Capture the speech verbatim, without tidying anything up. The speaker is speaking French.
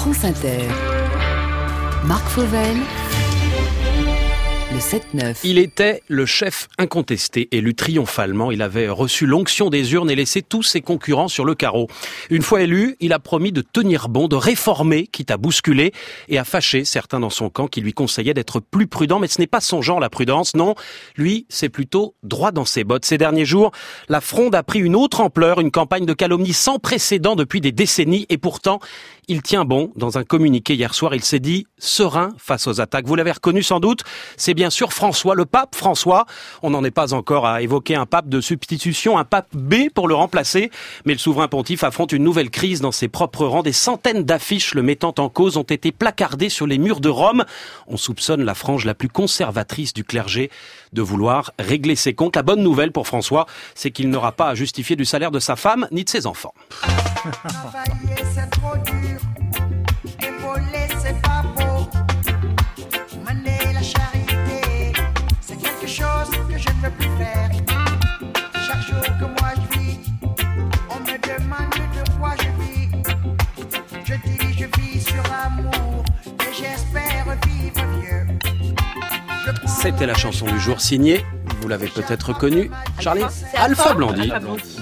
France Inter. Marc Fauvel, le sept neuf. Il était le chef incontesté, élu triomphalement. Il avait reçu l'onction des urnes et laissé tous ses concurrents sur le carreau. Une fois élu, il a promis de tenir bon, de réformer, quitte à bousculer et à fâcher certains dans son camp qui lui conseillaient d'être plus prudent. Mais ce n'est pas son genre, la prudence. Non, lui, c'est plutôt droit dans ses bottes. Ces derniers jours, la fronde a pris une autre ampleur, une campagne de calomnie sans précédent depuis des décennies. Et pourtant, il tient bon. Dans un communiqué hier soir, il s'est dit serein face aux attaques. Vous l'avez reconnu sans doute, c'est bien sûr François, le pape François. On n'en est pas encore à évoquer un pape de substitution, un pape B pour le remplacer. Mais le souverain pontife affronte une nouvelle crise dans ses propres rangs. Des centaines d'affiches le mettant en cause ont été placardées sur les murs de Rome. On soupçonne la frange la plus conservatrice du clergé de vouloir régler ses comptes. La bonne nouvelle pour François, c'est qu'il n'aura pas à justifier du salaire de sa femme ni de ses enfants. Travailler c'est trop dur, et voler c'est pas beau. Mener la charité, c'est quelque chose que je ne veux plus faire. Chaque jour que moi je vis, on me demande de quoi je vis. Je dis je vis sur l'amour, et j'espère vivre vieux. C'était la chanson du jour signée, vous l'avez peut-être reconnue, Charlie Alpha Blondy.